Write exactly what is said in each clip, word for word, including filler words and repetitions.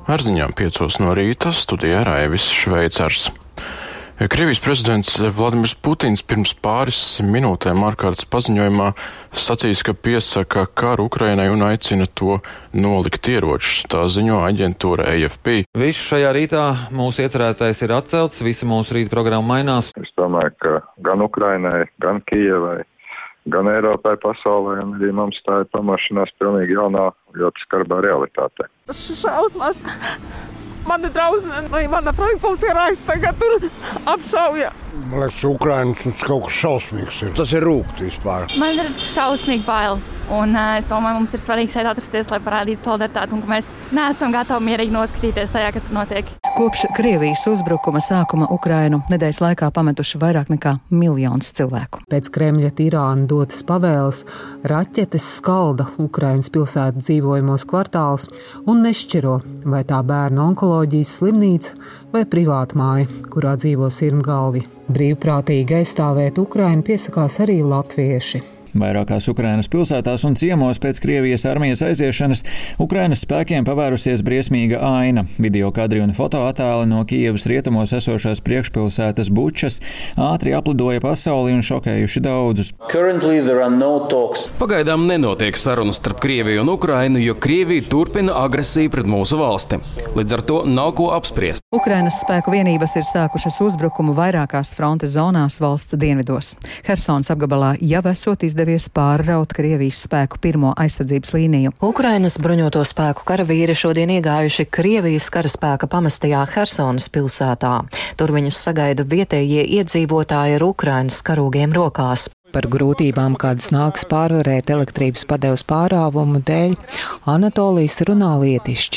Ar ziņām piecos no rīta studijā Raivis Šveicars. Krievijas prezidents Vladimirs Putins pirms pāris minūtēm ārkārtas paziņojumā sacīs, ka piesaka karu Ukrainai un aicina to nolikt ieročus. Tā ziņo aģentūra A F P. Viss šajā rītā mūsu iecerētais ir atcelts, visa mūsu rīta programma mainās. Es domāju, ka gan Ukrainai, gan Kijevai, gan Eiropai, pasaulē, un arī mums tā ir pamošanās pilnīgi jaunā, ļoti skarbā realitātē. Šausmas! Mani draugi, mana Frankfurts ir aiz tagad tur apšauja. Man liekas, Ukrainas tas kaut kas šausmīgs ir. Tas ir rūkt vispār. Man ir šausmīgi bail. Un uh, es domāju, mums ir svarīgi šeit atrasties, lai parādītu solidaritāti un ka mēs neesam gatavi mierīgi noskatīties tajā, kas tur notiek. Kopš Krievijas uzbrukuma sākuma Ukrainu nedēļas laikā pametuši vairāk nekā miljons cilvēku. Pēc Kremļa tirāna dotas pavēles raķetes skalda Ukrainas pilsētu dzīvojamos kvartālus un nešķiro, vai tā bērnu onkoloģijas slimnīca vai privāta māja, kurā dzīvo sirmgalvi. Brīvprātīgi aizstāvēt Ukrainu piesakās arī latvieši. Vairākās Ukrainas pilsētās un ciemos pēc Krievijas armijas aiziešanas Ukrainas spēkiem pavērusies briesmīga aina. Video kadri un fotoattēli no Kijevas rietumos esošās priekšpilsētas Bučas ātri aplidoja pasauli un šokējuši daudzus. No Pagaidām nenotiek sarunas starp Krieviju un Ukrainu, jo Krievija turpina agresiju pret mūsu valsti. Līdz ar to nav ko apspriest. Ukrainas spēku vienības ir sākušas uzbrukumu vairākās frontes zonās valsts dienvidos. Hersonas apgabalā jau esot izdevies devies pārraut Krievijas spēku pirmo aizsardzības līniju. Ukrainas bruņoto spēku karavīri šodien iegājuši Krievijas karaspēka pamestajā Hersonas pilsētā. Tur viņus sagaida vietējie iedzīvotāji ar Ukrainas karogiem rokās. Par grūtībām, kādas nāks pārvarēt elektrības padevas pārāvumu dēļ, Anatolijas runā lietišķi.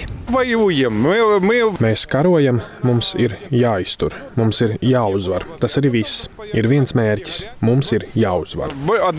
Mēs karojam, mums ir jāiztur, mums ir jāuzvar. Tas arī viss. Ir viens mērķis. Mums ir jāuzvar.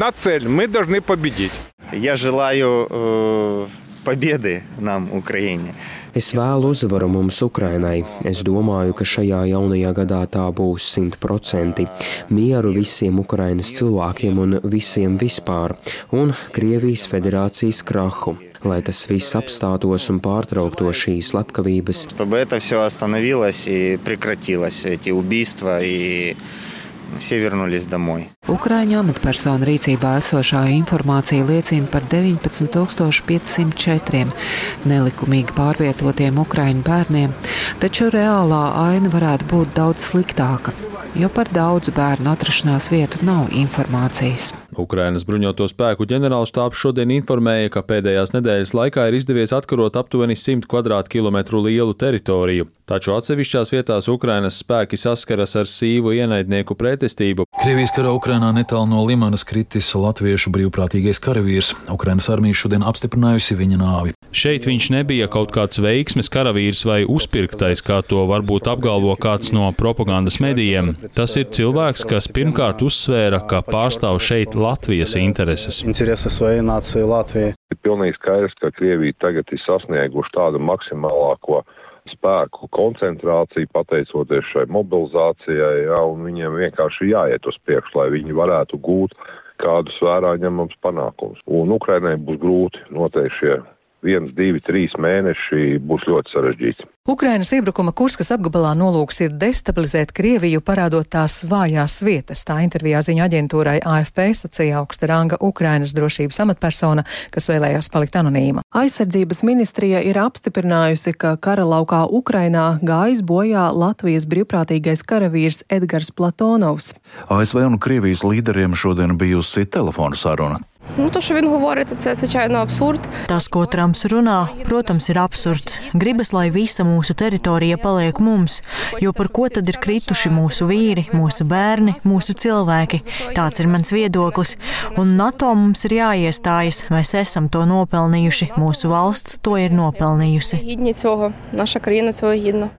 Я желаю э, победы нам, Украине. Es vēlu uzvaru mums Ukrainai. Es domāju, ka šajā jaunajā gadā tā būs simt procenti. Mieru visiem Ukrainas cilvēkiem un visiem vispār. Un Krievijas federācijas krahu. Lai tas viss apstātos un pārtraukto šīs slepkavības. Чтобы это все остановилось и прекратилось, эти убийства и все вернулись домой. Ukraiņu amatpersonu rīcībā esošā informācija liecina par deviņpadsmit tūkstoši piecsimt četriem nelikumīgi pārvietotiem ukraiņu bērniem, taču reālā aina varētu būt daudz sliktāka, jo par daudzu bērnu atrašanās vietu nav informācijas. Ukrainas bruņoto spēku ģenerālštābs šodien informēja, ka pēdējās nedēļas laikā ir izdevies atkarot aptuveni simt kvadrātkilometru lielu teritoriju, taču atsevišķās vietās Ukrainas spēki saskaras ar sīvu ienaidnieku pretestību. Krievijas kara Ukrainā netālu no Limanas kritis latviešu brīvprātīgais karavīrs. Ukrainas armija šodien apstiprinājusi viņa nāvi. Šeit viņš nebija kaut kāds veiksmes karavīrs vai uzpirktais, kā to varbūt apgalvo kāds no propagandas medijiem. Tas ir cilvēks, kas pirmkārt uzsvēra, ka pārstāv šeit Latvijas intereses. Ir pilnīgi skaidrs, ka Krievija tagad ir sasnieguši tādu maksimālāko spēku koncentrāciju, pateicoties šai mobilizācijai, ja, un viņiem vienkārši jāiet uz priekšu, lai viņi varētu gūt kādus vērā ņemams panākumus. Un Ukrainai būs grūti, noteikti šie viens, divi, trīs mēneši būs ļoti sarežģīti. Ukrainas iebrukuma Kurskas apgabalā nolūks ir destabilizēt Krieviju, parādot tās vājās vietas. Tā intervijā ziņu aģentūrai A F P sacīja augsta ranga Ukrainas drošības amatpersona, kas vēlējās palikt anonīma. Aizsardzības ministrija ir apstiprinājusi, ka kara laukā Ukrainā gājis bojā Latvijas brīvprātīgais karavīrs Edgars Platonovs. A S V un Krievijas līderiem šodien bijusi telefona saruna. Nu, to, що він говорить, це, звичайно, абсурд. Tas, ko Trumps runā, protams, ir absurds. Gribas, lai visa mūsu teritorija paliek mums, jo par ko tad ir krituši mūsu vīri, mūsu bērni, mūsu cilvēki. Tāds ir mans viedoklis. Un NATO mums ir jāiestājas. Mēs esam to nopelnījuši. Mūsu valsts to ir nopelnījusi. Гідні цього. Наша країна цього гідна.